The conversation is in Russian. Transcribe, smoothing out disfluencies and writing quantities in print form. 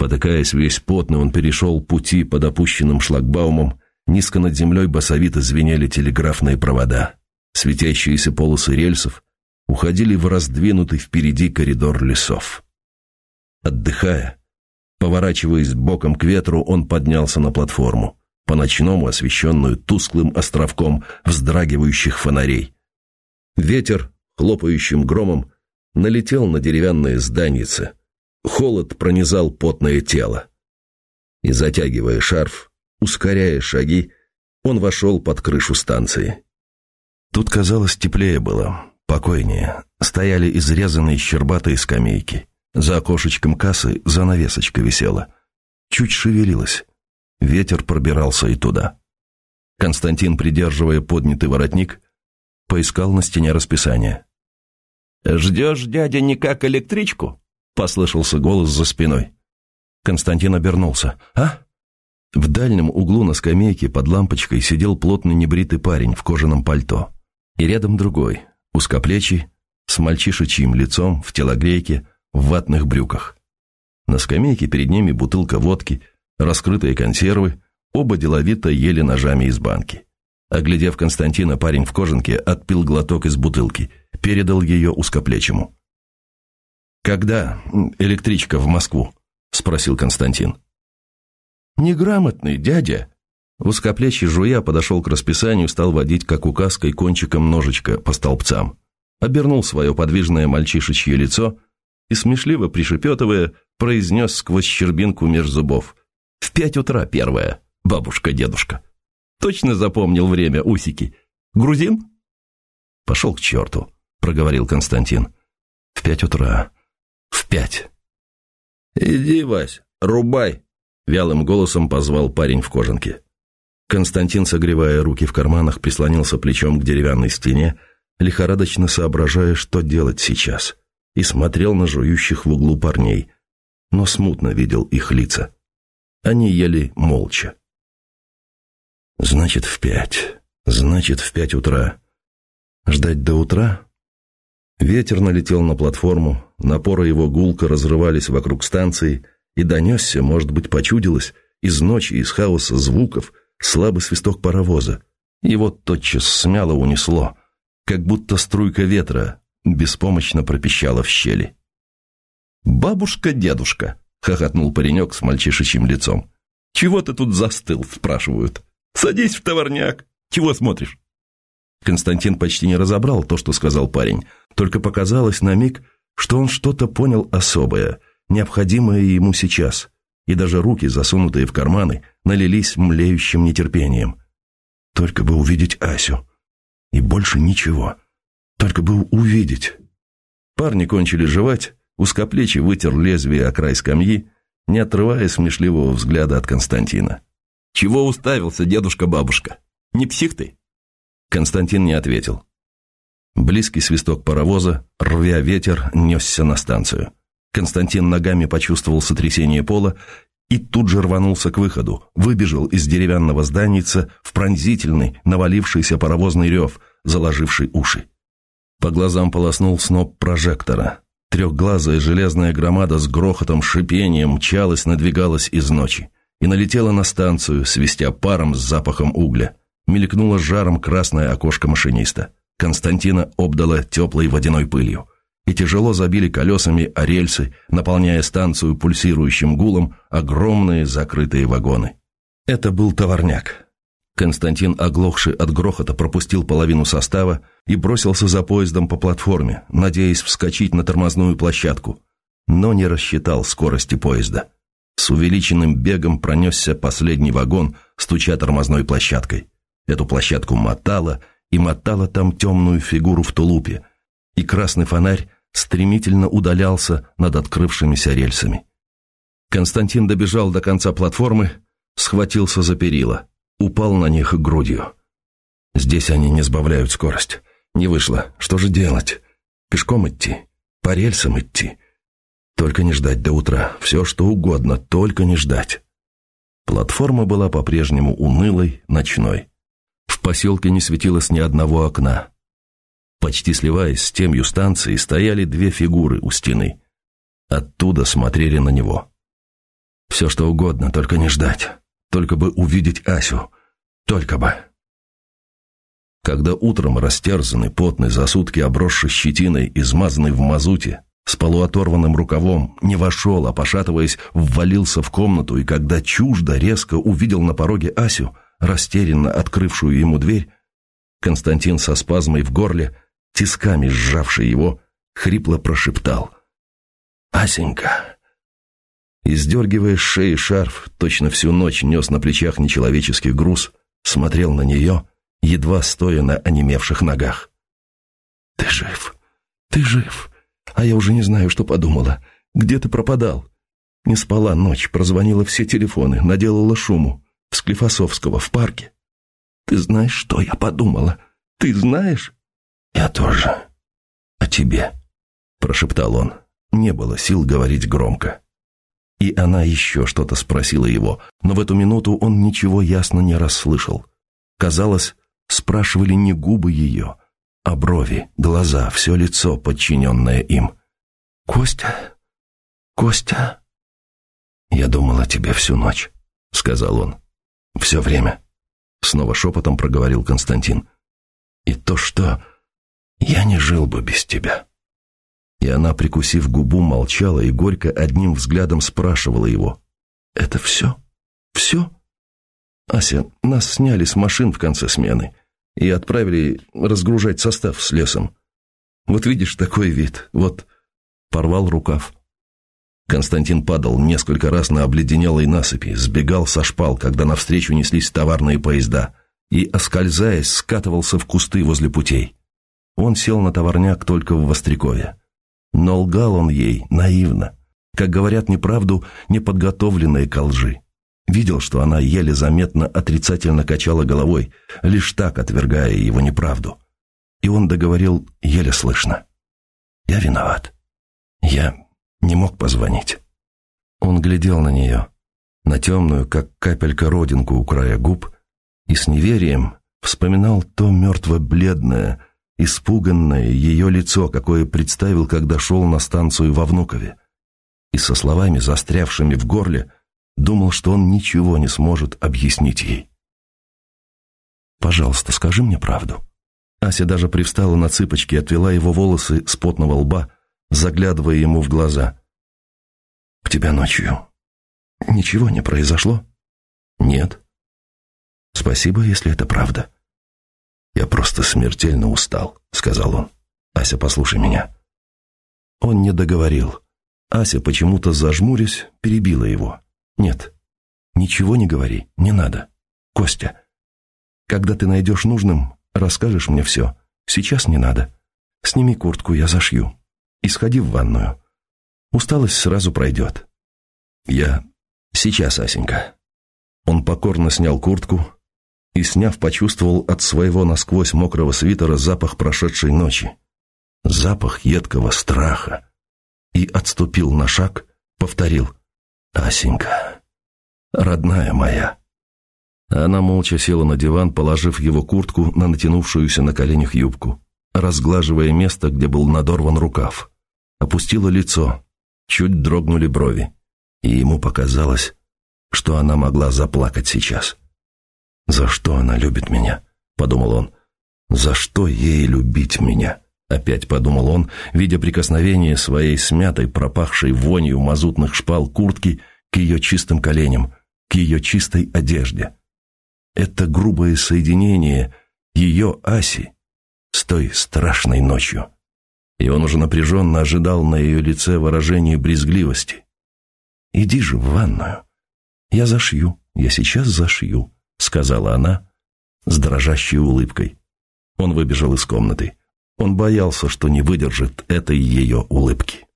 Спотыкаясь весь потный, он перешел пути под опущенным шлагбаумом. Низко над землей басовито звенели телеграфные провода. Светящиеся полосы рельсов уходили в раздвинутый впереди коридор лесов. Отдыхая, поворачиваясь боком к ветру, он поднялся на платформу, по-ночному освещенную тусклым островком вздрагивающих фонарей. Ветер, хлопающим громом, налетел на деревянные зданицы. Холод пронизал потное тело. И, затягивая шарф, ускоряя шаги, он вошел под крышу станции. Тут, казалось, теплее было, покойнее. Стояли изрезанные щербатые скамейки. За окошечком кассы занавесочка висела. Чуть шевелилась. Ветер пробирался и туда. Константин, придерживая поднятый воротник, поискал на стене расписание. «Ждешь, дядя, никак электричку?» — послышался голос за спиной. Константин обернулся. «А?» В дальнем углу на скамейке под лампочкой сидел плотный небритый парень в кожаном пальто. И рядом другой, узкоплечий, с мальчишечьим лицом, в телогрейке, в ватных брюках. На скамейке перед ними бутылка водки, раскрытые консервы, оба деловито ели ножами из банки. Оглядев Константина, парень в кожанке отпил глоток из бутылки, передал ее узкоплечему. «Когда электричка в Москву?» — спросил Константин. «Неграмотный, дядя!» Узкоплечий, жуя, подошел к расписанию, стал водить, как указкой, кончиком ножичка по столбцам. Обернул свое подвижное мальчишечье лицо и, смешливо пришепетывая, произнес сквозь щербинку меж зубов: «В 5 утра первая, бабушка-дедушка». Точно запомнил время, усики. «Грузин?» «Пошел к черту», — проговорил Константин. «В 5 утра. В 5». «Иди, Вась, рубай», — вялым голосом позвал парень в кожанке. Константин, согревая руки в карманах, прислонился плечом к деревянной стене, лихорадочно соображая, что делать сейчас, и смотрел на жующих в углу парней, но смутно видел их лица. Они ели молча. «Значит, в 5. Значит, в 5 утра. Ждать до утра?» Ветер налетел на платформу, напоры его гулко разрывались вокруг станции, и донесся, может быть, почудилось, из ночи, из хаоса звуков, слабый свисток паровоза. Его тотчас смяло, унесло, как будто струйка ветра беспомощно пропищала в щели. «Бабушка-дедушка!» — хохотнул паренек с мальчишечьим лицом. «Чего ты тут застыл?» — спрашивают. «Садись в товарняк. Чего смотришь?» Константин почти не разобрал то, что сказал парень, только показалось на миг, что он что-то понял особое, необходимое ему сейчас, и даже руки, засунутые в карманы, налились млеющим нетерпением. Только бы увидеть Асю. И больше ничего. Только бы увидеть. Парни кончили жевать, узкоплечий вытер лезвие о край скамьи, не отрывая смешливого взгляда от Константина. «Чего уставился, дедушка-бабушка? Не псих ты?» Константин не ответил. Близкий свисток паровоза, рвя ветер, несся на станцию. Константин ногами почувствовал сотрясение пола и тут же рванулся к выходу, выбежал из деревянного зданица в пронзительный, навалившийся паровозный рев, заложивший уши. По глазам полоснул сноп прожектора. Трехглазая железная громада с грохотом, шипением мчалась, надвигалась из ночи и налетела на станцию, свистя паром с запахом угля. Мелькнуло жаром красное окошко машиниста. Константина обдало теплой водяной пылью. И тяжело забили колесами о рельсы, наполняя станцию пульсирующим гулом огромные закрытые вагоны. Это был товарняк. Константин, оглохший от грохота, пропустил половину состава и бросился за поездом по платформе, надеясь вскочить на тормозную площадку, но не рассчитал скорости поезда. С увеличенным бегом пронесся последний вагон, стуча тормозной площадкой. Эту площадку мотало, и мотало там темную фигуру в тулупе, и красный фонарь стремительно удалялся над открывшимися рельсами. Константин добежал до конца платформы, схватился за перила, упал на них грудью. Здесь они не сбавляют скорость. Не вышло. Что же делать? Пешком идти? По рельсам идти? Только не ждать до утра. Все, что угодно, только не ждать. Платформа была по-прежнему унылой, ночной. В поселке не светилось ни одного окна. Почти сливаясь с темью станции, стояли две фигуры у стены. Оттуда смотрели на него. Все что угодно, только не ждать. Только бы увидеть Асю. Только бы. Когда утром растерзанный, потный, за сутки обросший щетиной, измазанный в мазуте, с полуоторванным рукавом, не вошел, а, пошатываясь, ввалился в комнату, и когда чуждо резко увидел на пороге Асю, растерянно открывшую ему дверь, Константин со спазмой в горле, тисками сжавший его, хрипло прошептал: «Асенька!» И, сдергивая с шеи шарф, точно всю ночь нес на плечах нечеловеческий груз, смотрел на нее, едва стоя на онемевших ногах. «Ты жив! Ты жив! А я уже не знаю, что подумала. Где ты пропадал? Не спала ночь, прозвонила все телефоны, наделала шуму. В Склифосовского, в парке. Ты знаешь, что я подумала? Ты знаешь?» «Я тоже. О тебе», — прошептал он. Не было сил говорить громко. И она еще что-то спросила его, но в эту минуту он ничего ясно не расслышал. Казалось, спрашивали не губы ее, а брови, глаза, все лицо, подчиненное им. «Костя? Костя?» «Я думал о тебе всю ночь», — сказал он. «Все время», — снова шепотом проговорил Константин. «И то, что я не жил бы без тебя». И она, прикусив губу, молчала и горько одним взглядом спрашивала его: «Это все? Все?» «Ася, нас сняли с машин в конце смены и отправили разгружать состав с лесом. Вот видишь, такой вид, вот...» Порвал рукав. Константин падал несколько раз на обледенелой насыпи, сбегал со шпал, когда навстречу неслись товарные поезда, и, оскользаясь, скатывался в кусты возле путей. Он сел на товарняк только в Вострякове. Но лгал он ей наивно, как говорят неправду неподготовленные ко лжи. Видел, что она еле заметно отрицательно качала головой, лишь так отвергая его неправду. И он договорил еле слышно: «Я виноват. Я не мог позвонить». Он глядел на нее, на темную, как капелька, родинку у края губ, и с неверием вспоминал то мертво-бледное, испуганное ее лицо, какое представил, когда шел на станцию во Внукове, и со словами, застрявшими в горле, думал, что он ничего не сможет объяснить ей. «Пожалуйста, скажи мне правду». Ася даже привстала на цыпочки и отвела его волосы с потного лба, заглядывая ему в глаза. «У тебя ночью ничего не произошло?» «Нет». «Спасибо, если это правда». «Я просто смертельно устал», — сказал он. «Ася, послушай меня». Он не договорил. Ася, почему-то зажмурясь, перебила его. «Нет, ничего не говори, не надо. Костя, когда ты найдешь нужным, расскажешь мне все. Сейчас не надо. Сними куртку, я зашью. И сходи в ванную. Усталость сразу пройдет». «Я сейчас, Асенька». Он покорно снял куртку и, сняв, почувствовал от своего насквозь мокрого свитера запах прошедшей ночи, запах едкого страха, и отступил на шаг, повторил: «Асенька, родная моя». Она молча села на диван, положив его куртку на натянувшуюся на коленях юбку, разглаживая место, где был надорван рукав. Опустила лицо, чуть дрогнули брови, и ему показалось, что она могла заплакать сейчас. «За что она любит меня?» — подумал он. «За что ей любить меня?» — опять подумал он, видя прикосновение своей смятой, пропахшей вонью мазутных шпал куртки к ее чистым коленям, к ее чистой одежде. Это грубое соединение ее Аси с той страшной ночью. И он уже напряженно ожидал на ее лице выражение брезгливости. «Иди же в ванную. Я зашью, я сейчас зашью», — сказала она с дрожащей улыбкой. Он выбежал из комнаты. Он боялся, что не выдержит этой ее улыбки.